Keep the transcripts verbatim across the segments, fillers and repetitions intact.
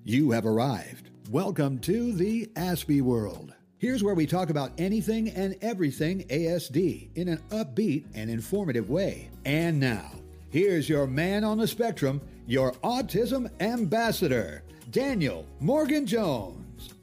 You have arrived. Welcome to the Aspie World. Here's where we talk about anything and everything A S D in an upbeat and informative way. And now, here's your man on the spectrum, your autism ambassador, Daniel Morgan Jones.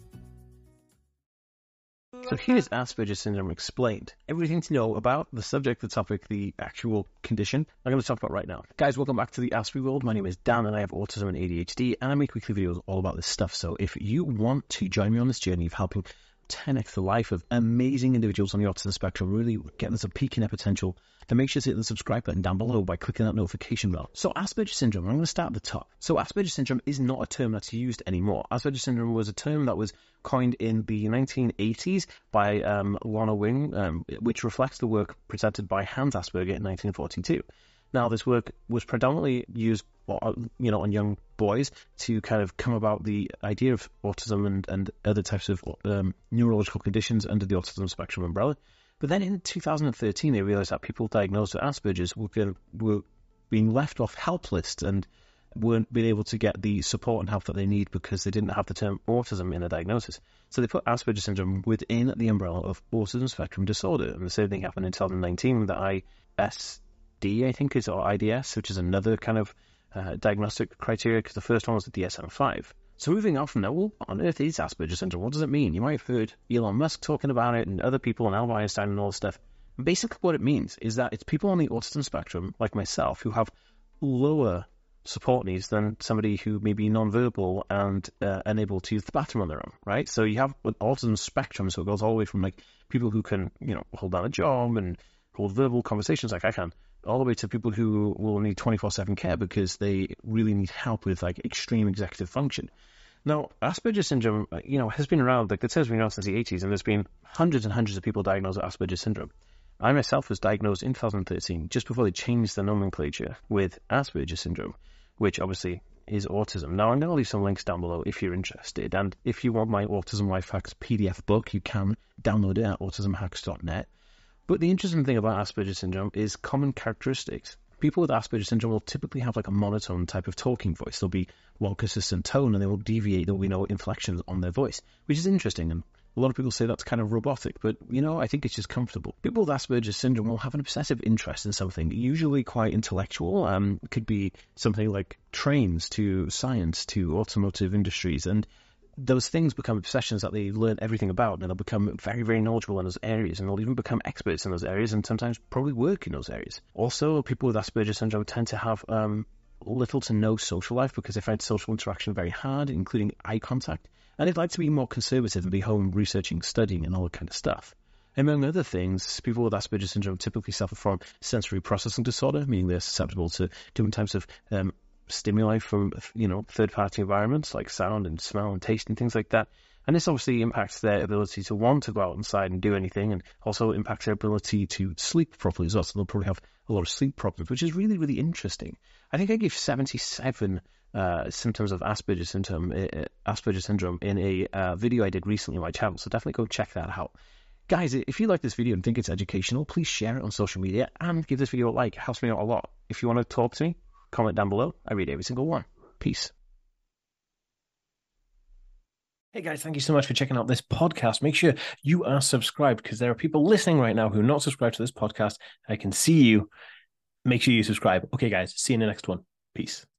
So here's Asperger's Syndrome explained. Everything to know about the subject, the topic, the actual condition I'm going to talk about right now. Guys, welcome back to the Aspie World. My name is Dan and I have autism and A D H D and I make weekly videos all about this stuff. So if you want to join me on this journey of helping ten x the life of amazing individuals on the autism spectrum, really getting us a peak in their potential, then make sure to hit the subscribe button down below by clicking that notification bell. So Asperger's Syndrome, I'm going to start at the top. So Asperger's Syndrome is not a term that's used anymore. Asperger's Syndrome was a term that was coined in the nineteen eighties by um, Lorna Wing, um, which reflects the work presented by Hans Asperger in nineteen forty-two. Now, this work was predominantly used, you know, on young boys to kind of come about the idea of autism and, and other types of um, neurological conditions under the autism spectrum umbrella. But then in two thousand thirteen, they realized that people diagnosed with Asperger's were, being, were being left off help lists and weren't being able to get the support and help that they need because they didn't have the term autism in a diagnosis. So they put Asperger's Syndrome within the umbrella of autism spectrum disorder. And the same thing happened in two thousand nineteen with the I S D, I think, is, or I D S, which is another kind of uh, diagnostic criteria, because the first one was the D S M five. So moving on from that, well, what on earth is Asperger's Syndrome? What does it mean? You might have heard Elon Musk talking about it and other people and Albert Einstein and all this stuff. And basically what it means is that it's people on the autism spectrum, like myself, who have lower support needs than somebody who may be nonverbal and uh, unable to use the bathroom on their own, right? So you have an autism spectrum, so it goes all the way from like people who can, you know, hold down a job and hold verbal conversations like I can, all the way to people who will need twenty-four seven care because they really need help with like extreme executive function. Now, Asperger's Syndrome, you know, has been around, like it says, been around since the eighties, and there's been hundreds and hundreds of people diagnosed with Asperger's Syndrome. I myself was diagnosed in two thousand thirteen, just before they changed the nomenclature, with Asperger's Syndrome, which obviously is autism. Now, I'm going to leave some links down below if you're interested, and if you want my Autism Life Hacks P D F book, you can download it at autism hacks dot net. But the interesting thing about Asperger's Syndrome is common characteristics. People with Asperger's Syndrome will typically have like a monotone type of talking voice. There'll be one consistent tone and they will deviate. There'll be no inflections on their voice, which is interesting. And a lot of people say that's kind of robotic, but, you know, I think it's just comfortable. People with Asperger's Syndrome will have an obsessive interest in something, usually quite intellectual. Um, it could be something like trains to science to automotive industries. And those things become obsessions that they learn everything about, and they'll become very, very knowledgeable in those areas, and they'll even become experts in those areas, and sometimes probably work in those areas. Also, people with Asperger's Syndrome tend to have um, little to no social life because they find social interaction very hard, including eye contact, and they'd like to be more conservative and be home researching, studying, and all that kind of stuff. Among other things, people with Asperger's Syndrome typically suffer from sensory processing disorder, meaning they're susceptible to different types of um, stimuli from, you know, third-party environments like sound and smell and taste and things like that. And this obviously impacts their ability to want to go out inside and do anything, and also impacts their ability to sleep properly as well. So they'll probably have a lot of sleep problems, which is really, really interesting. I think I gave seventy-seven uh, symptoms of Asperger's syndrome, uh, Asperger's syndrome in a uh, video I did recently on my channel, so definitely go check that out. Guys, if you like this video and think it's educational, please share it on social media and give this video a like. It helps me out a lot. If you want to talk to me, comment down below. I read every single one. Peace. Hey guys, thank you so much for checking out this podcast. Make sure you are subscribed because there are people listening right now who are not subscribed to this podcast. I can see you. Make sure you subscribe. Okay guys, see you in the next one. Peace.